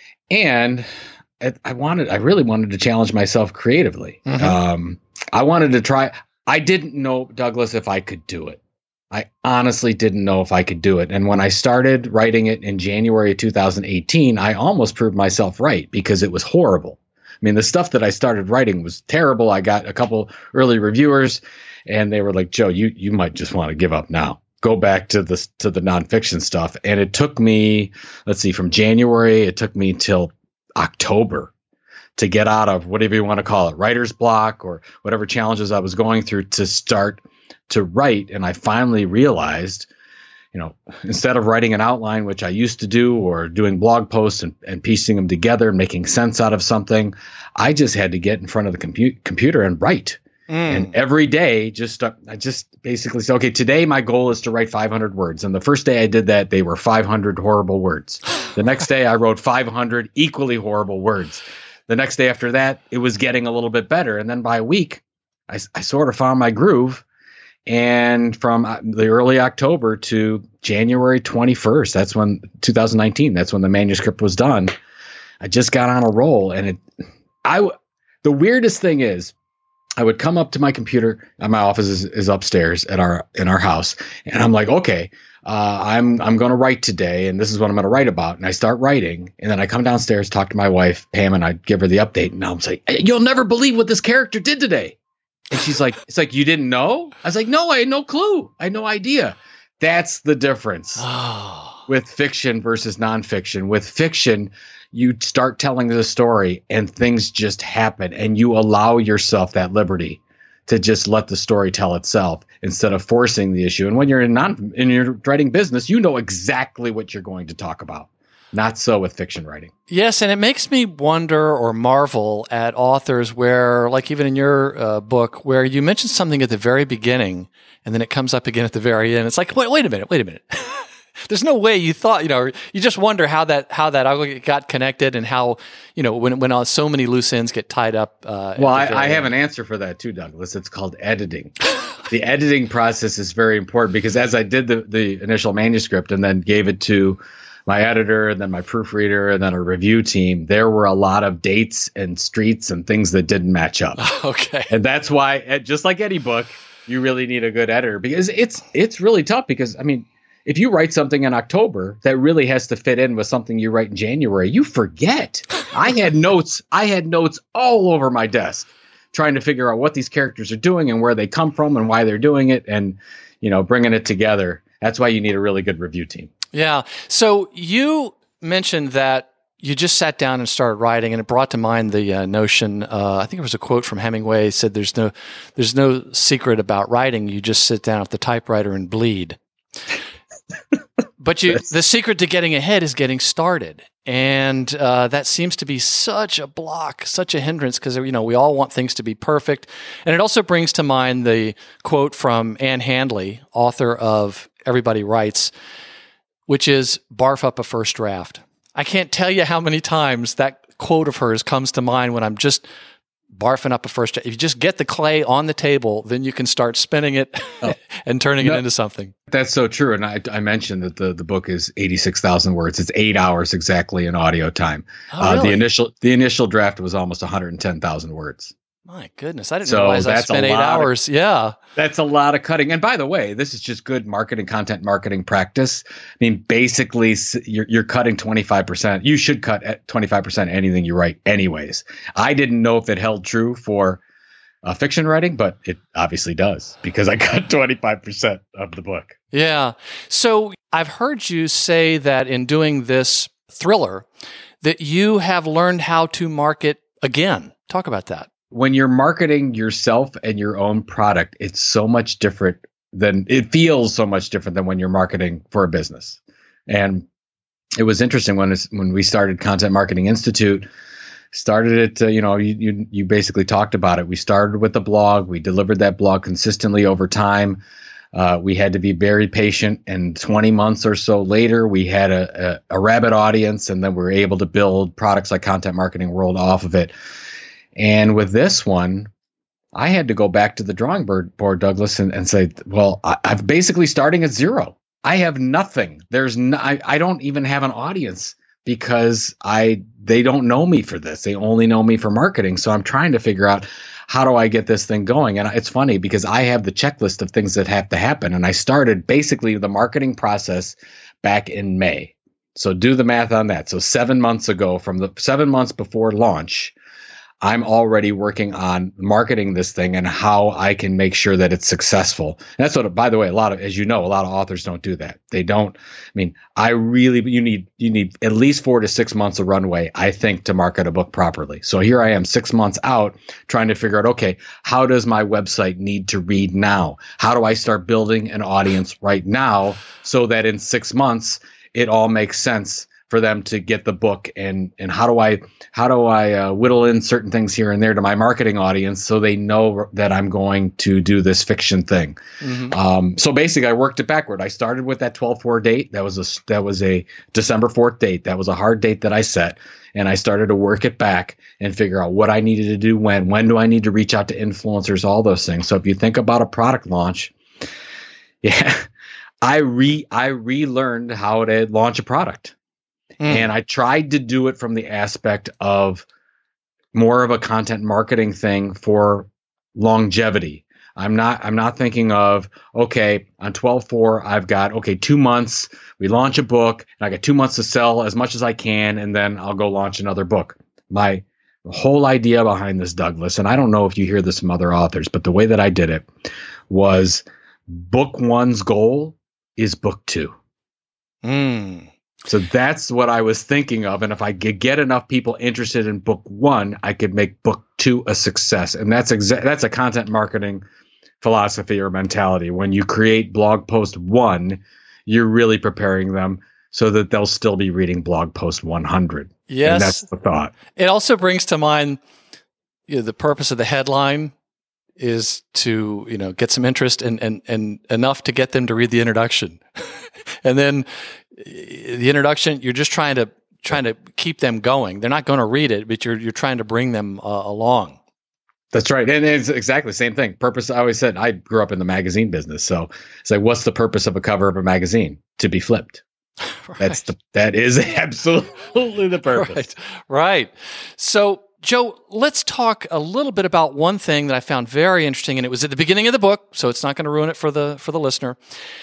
And I really wanted to challenge myself creatively. Mm-hmm. I wanted to try. I didn't know, Douglas, if I could do it. I honestly didn't know if I could do it. And when I started writing it in January of 2018, I almost proved myself right because it was horrible. I mean, the stuff that I started writing was terrible. I got a couple early reviewers and they were like, Joe, you might just want to give up now. Go back to the nonfiction stuff. And it took me, from January, it took me till October to get out of whatever you want to call it, writer's block or whatever challenges I was going through to start to write. And I finally realized, instead of writing an outline, which I used to do, or doing blog posts and piecing them together and making sense out of something, I just had to get in front of the computer and write. And every day, I just basically said, okay, today my goal is to write 500 words. And the first day I did that, they were 500 horrible words. The next day I wrote 500 equally horrible words. The next day after that, it was getting a little bit better. And then by a week, I sort of found my groove. And from the early October to January 21st, that's when 2019, that's when the manuscript was done. I just got on a roll. And the weirdest thing is, I would come up to my computer, and my office is upstairs in our house, and I'm like, okay, I'm going to write today, and this is what I'm going to write about. And I start writing, and then I come downstairs, talk to my wife, Pam, and I give her the update. And I'm like, you'll never believe what this character did today. And she's like, it's like, you didn't know? I was like, no, I had no clue. I had no idea. That's the difference with fiction versus nonfiction. With fiction, you start telling the story and things just happen, and you allow yourself that liberty to just let the story tell itself instead of forcing the issue. And when you're in your writing business, you know exactly what you're going to talk about. Not so with fiction writing. Yes, and it makes me wonder or marvel at authors where, like even in your book, where you mention something at the very beginning and then it comes up again at the very end. It's like, wait a minute. There's no way you thought, you just wonder how that got connected and how, when so many loose ends get tied up. Well, I have an answer for that too, Douglas. It's called editing. The editing process is very important because as I did the initial manuscript and then gave it to my editor and then my proofreader and then a review team, there were a lot of dates and streets and things that didn't match up. Okay. And that's why, just like any book, you really need a good editor because it's really tough because, if you write something in October that really has to fit in with something you write in January, you forget. I had notes all over my desk trying to figure out what these characters are doing and where they come from and why they're doing it and, bringing it together. That's why you need a really good review team. Yeah. So you mentioned that you just sat down and started writing, and it brought to mind the notion. I think it was a quote from Hemingway. Said, "There's no secret about writing. You just sit down at the typewriter and bleed." But the secret to getting ahead is getting started, and that seems to be such a block, such a hindrance because we all want things to be perfect, and it also brings to mind the quote from Ann Handley, author of Everybody Writes, which is barf up a first draft. I can't tell you how many times that quote of hers comes to mind when I'm just barfing up a first draft. If you just get the clay on the table, then you can start spinning it and turning it into something. That's so true. And I mentioned that the book is 86,000 words. It's 8 hours exactly in audio time. Oh, really? The initial draft was almost 110,000 words. My goodness. I didn't realize I spent 8 hours. Yeah. That's a lot of cutting. And by the way, this is just good content marketing practice. Basically, you're cutting 25%. You should cut at 25% anything you write anyways. I didn't know if it held true for fiction writing, but it obviously does because I cut 25% of the book. Yeah. So I've heard you say that in doing this thriller that you have learned how to market again. Talk about that. When you're marketing yourself and your own product, it feels so much different than when you're marketing for a business. And it was interesting when we started Content Marketing Institute, started it, you basically talked about it. We started with the blog. We delivered that blog consistently over time. We had to be very patient, and 20 months or so later, we had a rabid audience, and then we were able to build products like Content Marketing World off of it. And with this one, I had to go back to the drawing board, Douglas, and say, well, I'm basically starting at zero. I have nothing. I don't even have an audience because they don't know me for this. They only know me for marketing. So I'm trying to figure out how do I get this thing going? And it's funny because I have the checklist of things that have to happen. And I started basically the marketing process back in May. So do the math on that. So 7 months ago, from the 7 months before launch, I'm already working on marketing this thing and how I can make sure that it's successful. And that's what, by the way, a lot of authors don't do that. They don't. You need at least 4 to 6 months of runway, I think, to market a book properly. So here I am 6 months out trying to figure out, okay, how does my website need to read now? How do I start building an audience right now so that in 6 months it all makes sense for them to get the book, and how do I whittle in certain things here and there to my marketing audience so they know that I'm going to do this fiction thing. Mm-hmm. So basically, I worked it backward. I started with that 12/4 date. That was a December 4th date. That was a hard date that I set, and I started to work it back and figure out what I needed to do when do I need to reach out to influencers, all those things. So if you think about a product launch, I relearned how to launch a product. And I tried to do it from the aspect of more of a content marketing thing for longevity. I'm not thinking of, okay, on 12/4, I've got, 2 months, we launch a book, and I got 2 months to sell as much as I can, and then I'll go launch another book. My whole idea behind this, Douglas, and I don't know if you hear this from other authors, but the way that I did it was book 1's goal is book 2. So that's what I was thinking of. And if I could get enough people interested in book 1, I could make book 2 a success. And that's a content marketing philosophy or mentality. When you create blog post 1, you're really preparing them so that they'll still be reading blog post 100. Yes. And that's the thought. It also brings to mind, the purpose of the headline is to, get some interest and enough to get them to read the introduction. And then the introduction, you're just trying to keep them going. They're not going to read it, but you're trying to bring them along. That's right. And it's exactly the same thing. Purpose, I always said, I grew up in the magazine business. So it's like, what's the purpose of a cover of a magazine? To be flipped. Right. That is absolutely the purpose. Right. So, Joe, let's talk a little bit about one thing that I found very interesting, and it was at the beginning of the book, so it's not going to ruin it for the listener.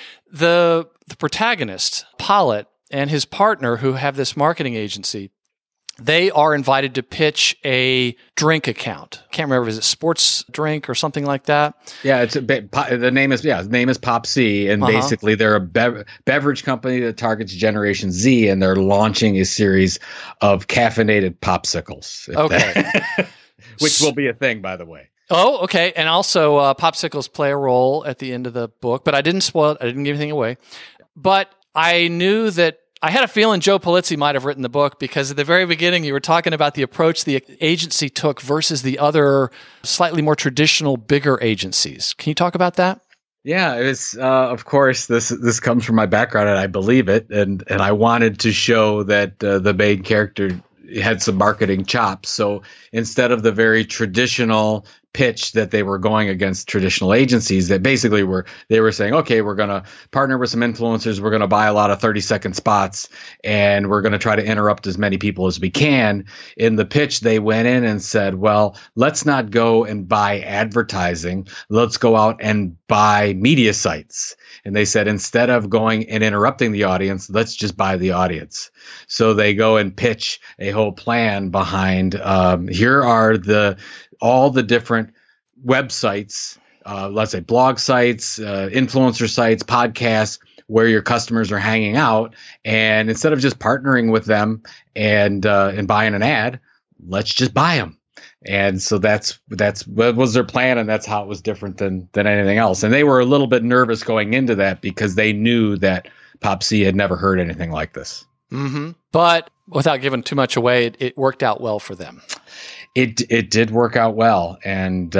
The protagonist, Pollitt, and his partner, who have this marketing agency, they are invited to pitch a drink account. Can't remember, is it sports drink or something like that? Yeah, the name is Pop C, and basically they're a beverage company that targets Generation Z, and they're launching a series of caffeinated popsicles. Okay, which will be a thing, by the way. Oh, okay. And also, popsicles play a role at the end of the book, but I didn't spoil it. I didn't give anything away. But I knew that I had a feeling Joe Pulizzi might have written the book, because at the very beginning, you were talking about the approach the agency took versus the other slightly more traditional, bigger agencies. Can you talk about that? Yeah, it's of course this comes from my background, and I believe it, and I wanted to show that the main character had some marketing chops. So instead of the very traditional pitch that they were going against traditional agencies, that basically they were saying, okay, we're going to partner with some influencers, we're going to buy a lot of 30-second spots, and we're going to try to interrupt as many people as we can. In the pitch, they went in and said, well, let's not go and buy advertising, let's go out and buy media sites. And they said, instead of going and interrupting the audience, let's just buy the audience. So they go and pitch a whole plan behind, here are all the different websites, let's say blog sites, influencer sites, podcasts, where your customers are hanging out. And instead of just partnering with them and buying an ad, let's just buy them. And so that's what was their plan, and that's how it was different than anything else. And they were a little bit nervous going into that, because they knew that Pop C had never heard anything like this. Mm-hmm. But without giving too much away, it worked out well for them. It did work out well, and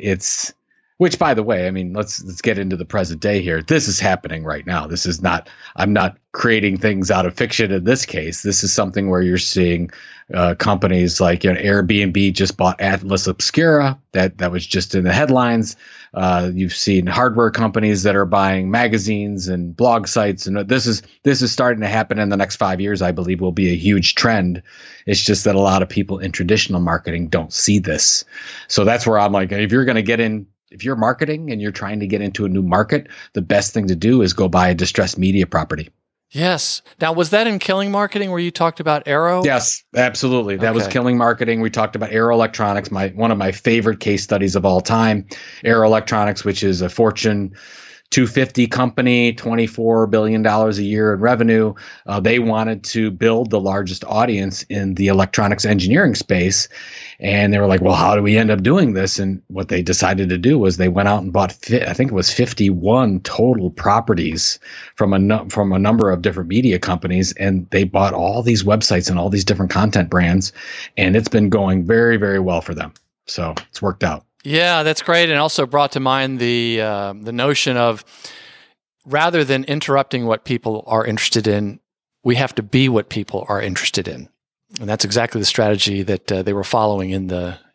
which, by the way, I mean, let's get into the present day here. This is happening right now. This is not, I'm not creating things out of fiction in this case. This is something where you're seeing companies like Airbnb just bought Atlas Obscura. That was just in the headlines. You've seen hardware companies that are buying magazines and blog sites, and this is starting to happen in the next 5 years. I believe will be a huge trend. It's just that a lot of people in traditional marketing don't see this. So that's where I'm like, if you're marketing and you're trying to get into a new market, the best thing to do is go buy a distressed media property. Yes. Now, was that in Killing Marketing where you talked about Arrow? Yes, absolutely. That was Killing Marketing. We talked about Arrow Electronics, one of my favorite case studies of all time. Arrow Electronics, which is a Fortune 250 company, $24 billion a year in revenue. They wanted to build the largest audience in the electronics engineering space. And they were like, well, how do we end up doing this? And what they decided to do was they went out and bought, I think it was 51 total properties from a number of different media companies. And they bought all these websites and all these different content brands. And it's been going very, very well for them. So it's worked out. Yeah, that's great. And also brought to mind the notion of, rather than interrupting what people are interested in, we have to be what people are interested in. And that's exactly the strategy that they were following in the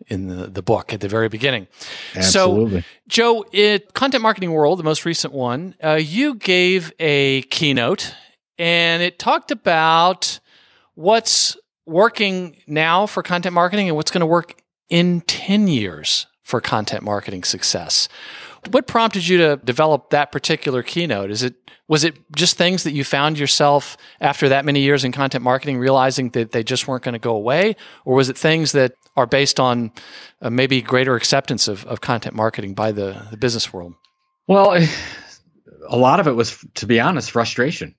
in the book at the very beginning. Absolutely. So, Joe, in Content Marketing World, the most recent one, you gave a keynote, and it talked about what's working now for content marketing and what's going to work in 10 years for content marketing success. What prompted you to develop that particular keynote? Was it just things that you found yourself after that many years in content marketing realizing that they just weren't going to go away? Or was it things that are based on maybe greater acceptance of content marketing by the business world? Well, a lot of it was, to be honest, frustration.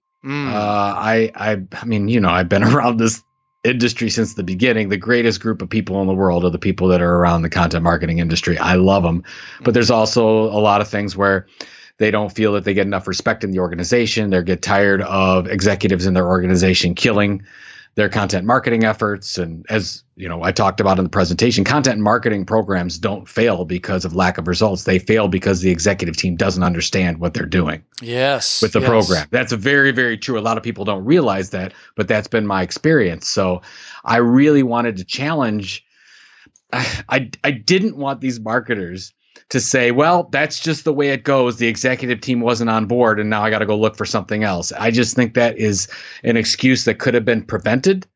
I mean, you know, I've been around this industry since the beginning. The greatest group of people in the world are the people that are around the content marketing industry. I love them. But there's also a lot of things where they don't feel that they get enough respect in the organization. They get tired of executives in their organization killing their content marketing efforts. And as you know, I talked about in the presentation, content marketing programs don't fail because of lack of results. They fail because the executive team doesn't understand what they're doing. Yes, with the program. That's very, very true. A lot of people don't realize that, but that's been my experience. So I really wanted to challenge. I didn't want these marketers to say, well, that's just the way it goes. The executive team wasn't on board and now I got to go look for something else. I just think that is an excuse that could have been prevented.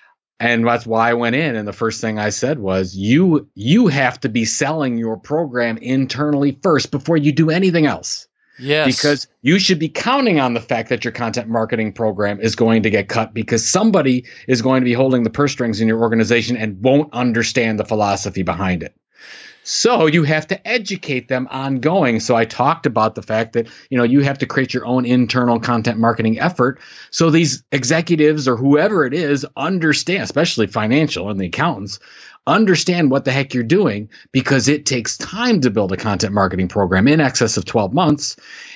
And that's why I went in. And the first thing I said was, you have to be selling your program internally first before you do anything else. Yes. Because you should be counting on the fact that your content marketing program is going to get cut because somebody is going to be holding the purse strings in your organization and won't understand the philosophy behind it. So you have to educate them ongoing. So I talked about the fact that, you know, you have to create your own internal content marketing effort. So these executives or whoever it is understand, especially financial and the accountants, understand what the heck you're doing, because it takes time to build a content marketing program in excess of 12 months.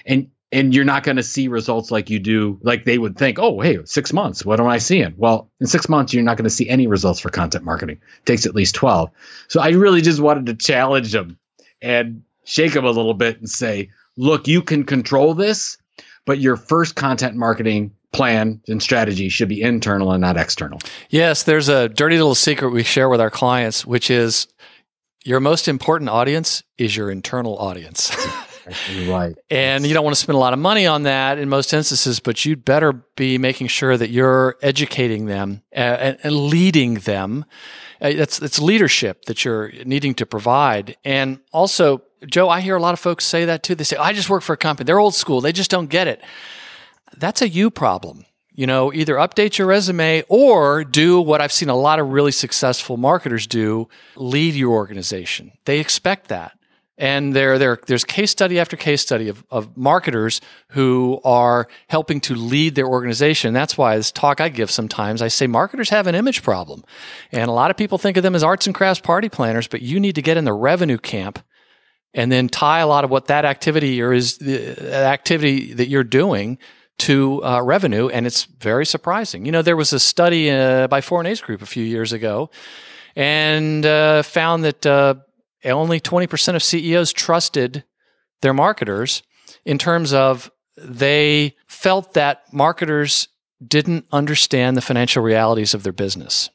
And you're not going to see results like you do, like they would think, oh, hey, 6 months, what am I seeing? Well, in 6 months, you're not going to see any results for content marketing. It takes at least 12. So I really just wanted to challenge them and shake them a little bit and say, look, you can control this, but your first content marketing plan and strategy should be internal and not external. Yes, there's a dirty little secret we share with our clients, which is your most important audience is your internal audience. Right. And you don't want to spend a lot of money on that in most instances, but you'd better be making sure that you're educating them and leading them. It's leadership that you're needing to provide. And also, Joe, I hear a lot of folks say that too. They say, I just work for a company. They're old school. They just don't get it. That's a you problem. You know, either update your resume or do what I've seen a lot of really successful marketers do, lead your organization. They expect that. And there's case study after case study of marketers who are helping to lead their organization. That's why this talk I give sometimes, I say marketers have an image problem. And a lot of people think of them as arts and crafts party planners, but you need to get in the revenue camp and then tie a lot of what that activity is the activity that you're doing to revenue. And it's very surprising. You know, there was a study by Foreign Ace Group a few years ago and found that only 20% of CEOs trusted their marketers in terms of they felt that marketers didn't understand the financial realities of their business.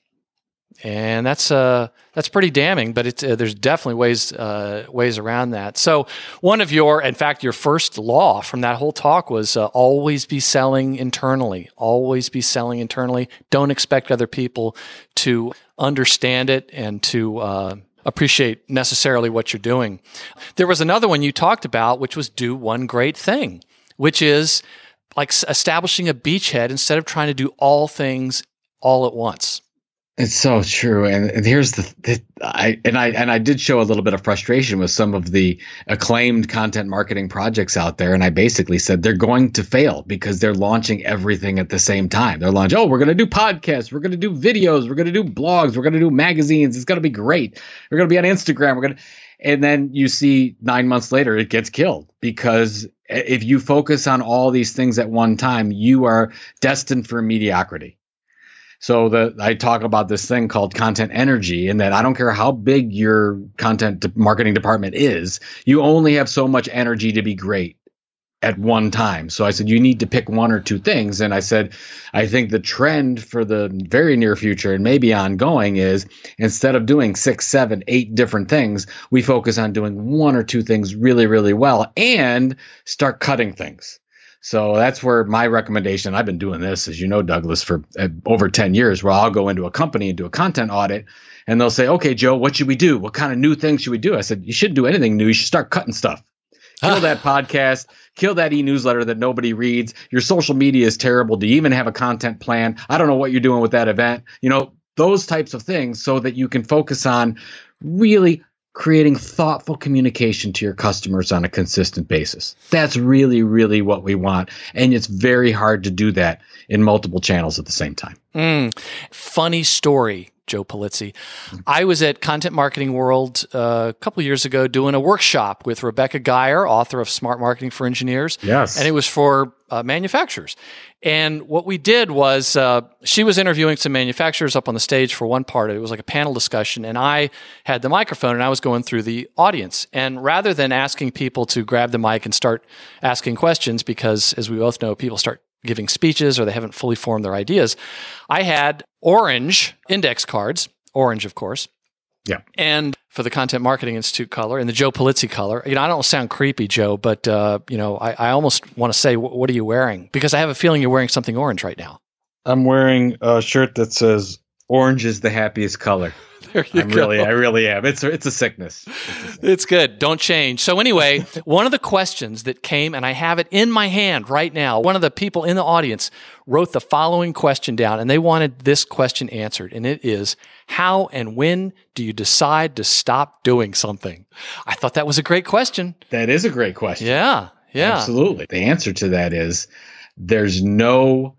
And that's pretty damning, but there's definitely ways around that. So in fact, your first law from that whole talk was always be selling internally. Always be selling internally. Don't expect other people to understand it and to appreciate necessarily what you're doing. There was another one you talked about, which was do one great thing, which is like establishing a beachhead instead of trying to do all things all at once. It's so true. And here's I did show a little bit of frustration with some of the acclaimed content marketing projects out there. And I basically said they're going to fail because they're launching everything at the same time. They're launching, we're going to do podcasts. We're going to do videos. We're going to do blogs. We're going to do magazines. It's going to be great. We're going to be on Instagram. And then you see 9 months later, it gets killed because if you focus on all these things at one time, you are destined for mediocrity. So I talk about this thing called content energy, and that I don't care how big your content marketing department is, you only have so much energy to be great. at one time. So I said, you need to pick one or two things. And I said, I think the trend for the very near future and maybe ongoing is instead of doing 6, 7, 8 different things, we focus on doing one or two things really, really well and start cutting things. So that's where my recommendation, I've been doing this, as you know, Douglas, for over 10 years, where I'll go into a company and do a content audit and they'll say, okay, Joe, what should we do? What kind of new things should we do? I said, you shouldn't do anything new. You should start cutting stuff. Kill that podcast, kill that e-newsletter that nobody reads. Your social media is terrible. Do you even have a content plan? I don't know what you're doing with that event. You know, those types of things so that you can focus on really creating thoughtful communication to your customers on a consistent basis. That's really, really what we want. And it's very hard to do that in multiple channels at the same time. Funny story, Joe Pulizzi. I was at Content Marketing World a couple of years ago doing a workshop with Rebecca Geyer, author of Smart Marketing for Engineers. Yes. And it was for manufacturers. And what we did was she was interviewing some manufacturers up on the stage for one part. It was like a panel discussion. And I had the microphone and I was going through the audience. And rather than asking people to grab the mic and start asking questions, because as we both know, people start giving speeches or they haven't fully formed their ideas, I had orange index cards, orange, of course. Yeah. And for the Content Marketing Institute color and the Joe Pulizzi color, I don't sound creepy, Joe, but I almost want to say, what are you wearing? Because I have a feeling you're wearing something orange right now. I'm wearing a shirt that says orange is the happiest color. There you go. I really am. It's a sickness. It's good. Don't change. So anyway, one of the questions that came, and I have it in my hand right now, one of the people in the audience wrote the following question down, and they wanted this question answered, and it is, how and when do you decide to stop doing something? I thought that was a great question. That is a great question. Yeah. Absolutely. The answer to that is there's no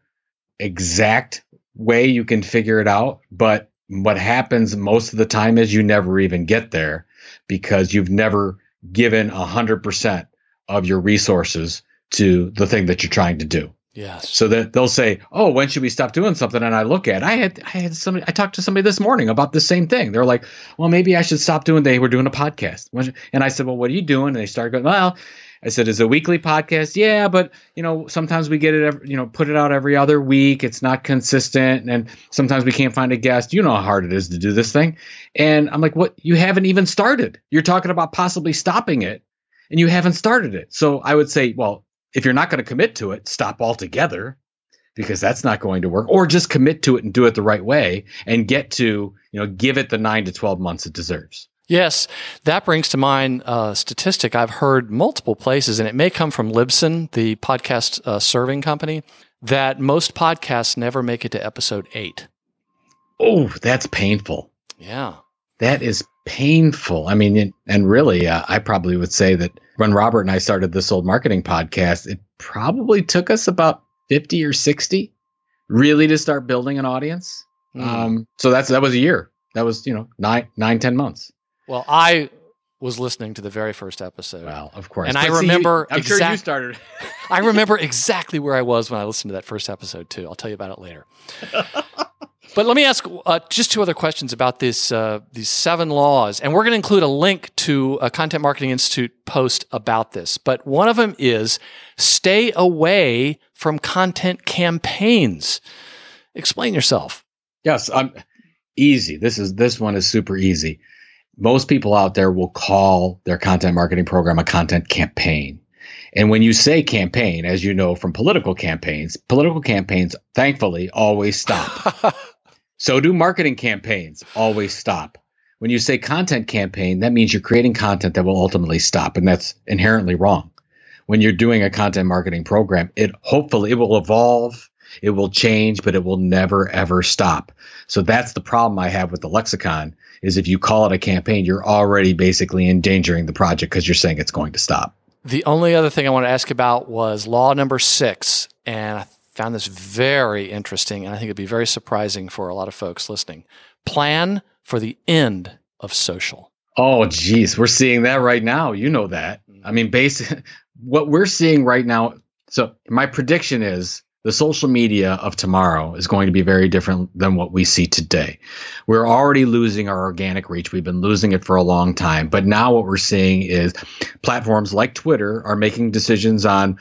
exact way you can figure it out, but what happens most of the time is you never even get there because you've never given 100% of your resources to the thing that you're trying to do. Yes. So that they'll say, "Oh, when should we stop doing something?" And I look at, I talked to somebody this morning about the same thing. They're like, "Well, maybe I should stop doing." They were doing a podcast, and I said, "Well, what are you doing?" And they started going, "Well," I said, "Is it a weekly podcast?" "Yeah, but sometimes we get it, put it out every other week. It's not consistent, and sometimes we can't find a guest. You know how hard it is to do this thing." And I'm like, "What? You haven't even started. You're talking about possibly stopping it, and you haven't started it." So I would say, well, if you're not going to commit to it, stop altogether, because that's not going to work. Or just commit to it and do it the right way, and get to give it the 9 to 12 months it deserves. Yes, that brings to mind a statistic I've heard multiple places, and it may come from Libsyn, the podcast serving company, that most podcasts never make it to episode 8. Oh, that's painful. Yeah. That is painful. I mean, and really, I probably would say that when Robert and I started This Old Marketing podcast, it probably took us about 50 or 60 really to start building an audience. So that was a year. That was, 9-10 months. Well, I was listening to the very first episode. Well, of course. And I remember I'm sure you started. I remember exactly where I was when I listened to that first episode, too. I'll tell you about it later. But let me ask just 2 other questions about these 7 laws. And we're going to include a link to a Content Marketing Institute post about this. But one of them is stay away from content campaigns. Explain yourself. Yes, easy. This one is super easy. Most people out there will call their content marketing program a content campaign. And when you say campaign, as you know from political campaigns, thankfully, always stop. So do marketing campaigns always stop. When you say content campaign, that means you're creating content that will ultimately stop, and that's inherently wrong. When you're doing a content marketing program, hopefully it will evolve, it will change, but it will never, ever stop. So that's the problem I have with the lexicon, is if you call it a campaign, you're already basically endangering the project because you're saying it's going to stop. The only other thing I want to ask about was law number 6, and I found this very interesting, and I think it'd be very surprising for a lot of folks listening. Plan for the end of social. Oh, geez. We're seeing that right now. You know that. I mean, what we're seeing right now. So my prediction is the social media of tomorrow is going to be very different than what we see today. We're already losing our organic reach. We've been losing it for a long time. But now what we're seeing is platforms like Twitter are making decisions on,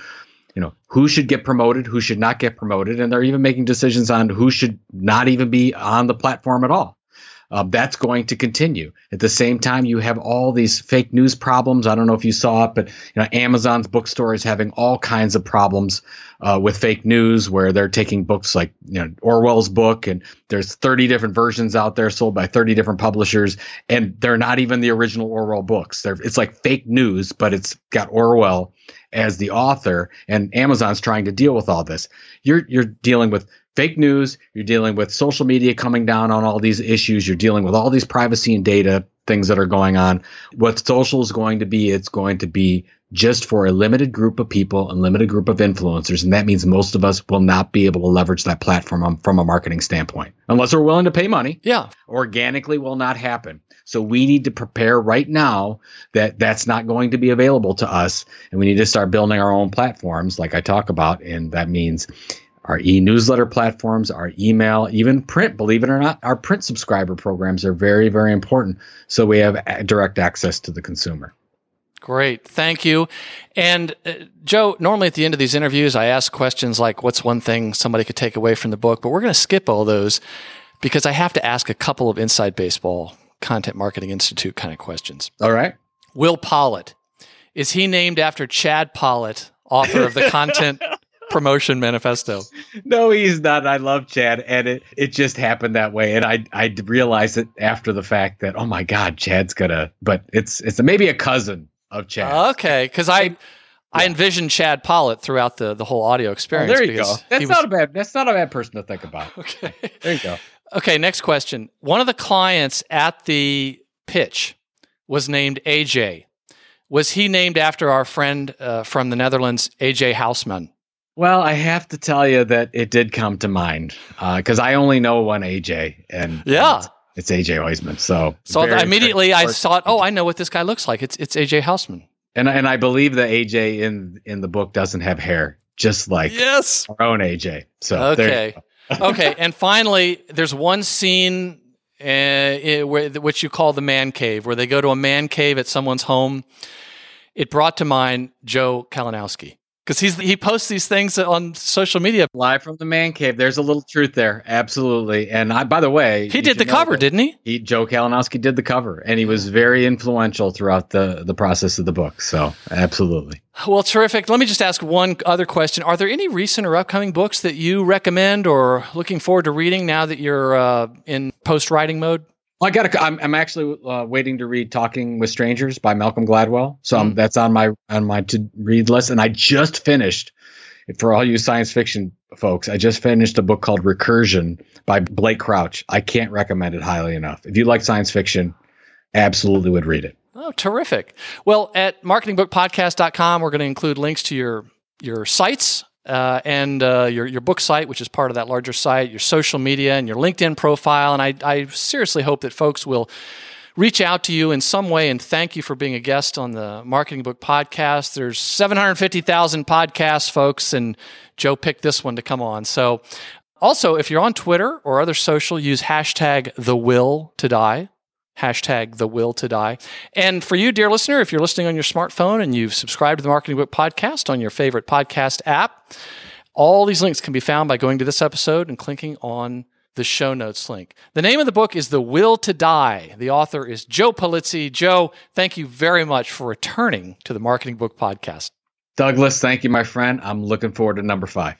who should get promoted, who should not get promoted. And they're even making decisions on who should not even be on the platform at all. That's going to continue. At the same time, you have all these fake news problems. I don't know if you saw it, but Amazon's bookstore is having all kinds of problems with fake news, where they're taking books like Orwell's book, and there's 30 different versions out there sold by 30 different publishers, and they're not even the original Orwell books. It's like fake news, but it's got Orwell as the author, and Amazon's trying to deal with all this. You're dealing with fake news, you're dealing with social media coming down on all these issues, you're dealing with all these privacy and data things that are going on. What social is going to be, it's going to be just for a limited group of people, a limited group of influencers, and that means most of us will not be able to leverage that platform from a marketing standpoint, unless we're willing to pay money. Yeah. Organically will not happen. So we need to prepare right now that that's not going to be available to us, and we need to start building our own platforms like I talk about, and that means our e-newsletter platforms, our email, even print. Believe it or not, our print subscriber programs are very, very important, so we have direct access to the consumer. Great. Thank you. And Joe, normally at the end of these interviews, I ask questions like, what's one thing somebody could take away from the book? But we're going to skip all those because I have to ask a couple of Inside Baseball Content Marketing Institute kind of questions. All right. Will Pollitt, is he named after Chad Pollitt, author of the Content Promotion Manifesto? No, he's not. I love Chad, and it just happened that way. And I realized it after the fact that, oh my God, Chad's but it's maybe a cousin of Chad. Okay, because I envisioned Chad Pollitt throughout the whole audio experience. Oh, there you go. That's not a bad person to think about. Okay. There you go. Okay, next question. One of the clients at the pitch was named AJ. Was he named after our friend from the Netherlands, AJ Housman? Well, I have to tell you that it did come to mind because I only know one AJ, and it's AJ Huisman. So immediately I thought, I know what this guy looks like. It's AJ Housman. And I believe the AJ in the book doesn't have hair, just like our own AJ. So okay. Okay, and finally, there's one scene which you call the man cave, where they go to a man cave at someone's home. It brought to mind Joe Kalinowski, because he posts these things on social media. Live from the man cave. There's a little truth there. Absolutely. And by the way, he did the cover, didn't he? Joe Kalinowski did the cover, and he was very influential throughout the process of the book. So absolutely. Well, terrific. Let me just ask one other question. Are there any recent or upcoming books that you recommend or looking forward to reading now that you're in post-writing mode? Well, I'm actually waiting to read Talking with Strangers by Malcolm Gladwell. So that's on my to read list. And I just finished, for all you science fiction folks, I just finished a book called Recursion by Blake Crouch. I can't recommend it highly enough. If you like science fiction, absolutely would read it. Oh, terrific. Well, at marketingbookpodcast.com, we're going to include links to your sites and your book site, which is part of that larger site, your social media, and your LinkedIn profile. And I seriously hope that folks will reach out to you in some way and thank you for being a guest on the Marketing Book Podcast. There's 750,000 podcasts, folks, and Joe picked this one to come on. So also, if you're on Twitter or other social, use hashtag #TheWillToDie. Hashtag #TheWillToDie. And for you, dear listener, if you're listening on your smartphone and you've subscribed to the Marketing Book Podcast on your favorite podcast app, all these links can be found by going to this episode and clicking on the show notes link. The name of the book is The Will to Die. The author is Joe Pulizzi. Joe, thank you very much for returning to the Marketing Book Podcast. Douglas, thank you, my friend. I'm looking forward to number 5.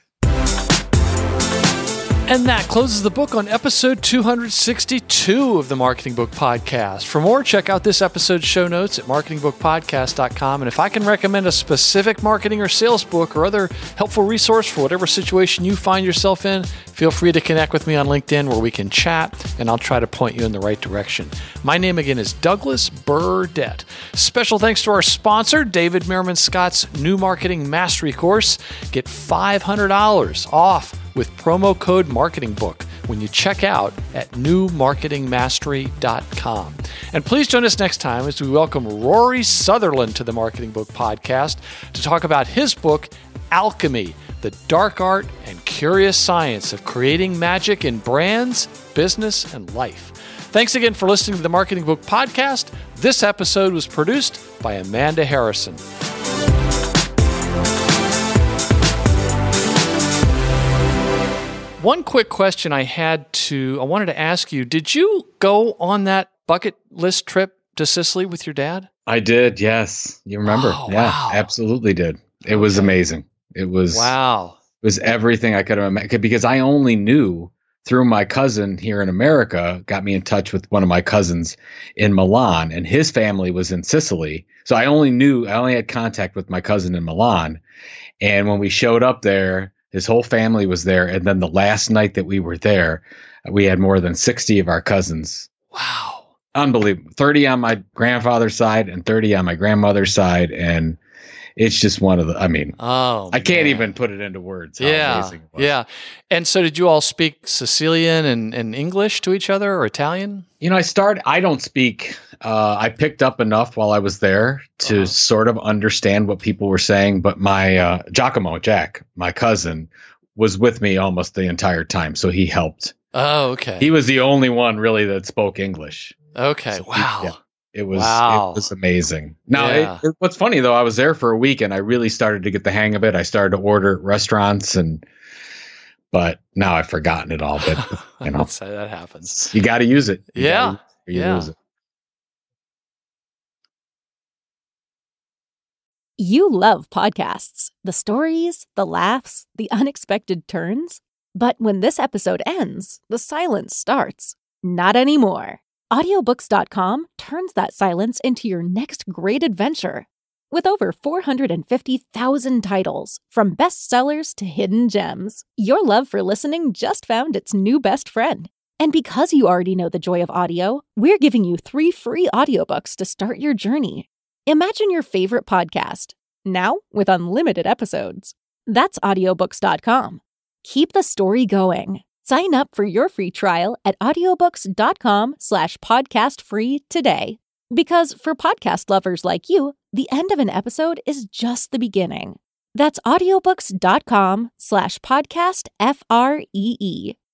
And that closes the book on episode 262 of the Marketing Book Podcast. For more, check out this episode's show notes at marketingbookpodcast.com. And if I can recommend a specific marketing or sales book or other helpful resource for whatever situation you find yourself in, feel free to connect with me on LinkedIn where we can chat, and I'll try to point you in the right direction. My name again is Douglas Burdett. Special thanks to our sponsor, David Meerman Scott's New Marketing Mastery course. Get $500 off with promo code MarketingBook when you check out at newmarketingmastery.com. And please join us next time as we welcome Rory Sutherland to the Marketing Book Podcast to talk about his book, Alchemy, the Dark Art and curious science of creating magic in brands, business, and life. Thanks again for listening to the Marketing Book Podcast. This episode was produced by Amanda Harrison. One quick question I wanted to ask you. Did you go on that bucket list trip to Sicily with your dad? I did, yes. You remember? Oh, yeah, wow. Absolutely did. It was amazing. It was everything I could have imagined, because I only knew through my cousin here in America, got me in touch with one of my cousins in Milan, and his family was in Sicily. So I only had contact with my cousin in Milan. And when we showed up there, his whole family was there. And then the last night that we were there, we had more than 60 of our cousins. Wow. Unbelievable. 30 on my grandfather's side and 30 on my grandmother's side. And it's just one of the, I can't even put it into words how amazing it was. Yeah. And so did you all speak Sicilian and English to each other, or Italian? I don't speak. I picked up enough while I was there to sort of understand what people were saying. But my Jack, my cousin, was with me almost the entire time. So he helped. Oh, okay. He was the only one really that spoke English. Okay. So wow. It was amazing. Now, what's funny though, I was there for a week and I really started to get the hang of it. I started to order at restaurants, but now I've forgotten it all. But I'd say that happens. You got to use it. You use it. You love podcasts, the stories, the laughs, the unexpected turns. But when this episode ends, the silence starts. Not anymore. Audiobooks.com turns that silence into your next great adventure. With over 450,000 titles, from bestsellers to hidden gems, your love for listening just found its new best friend. And because you already know the joy of audio, we're giving you 3 free audiobooks to start your journey. Imagine your favorite podcast, now with unlimited episodes. That's audiobooks.com. Keep the story going. Sign up for your free trial at audiobooks.com/podcastfree today. Because for podcast lovers like you, the end of an episode is just the beginning. That's audiobooks.com/podcastfree.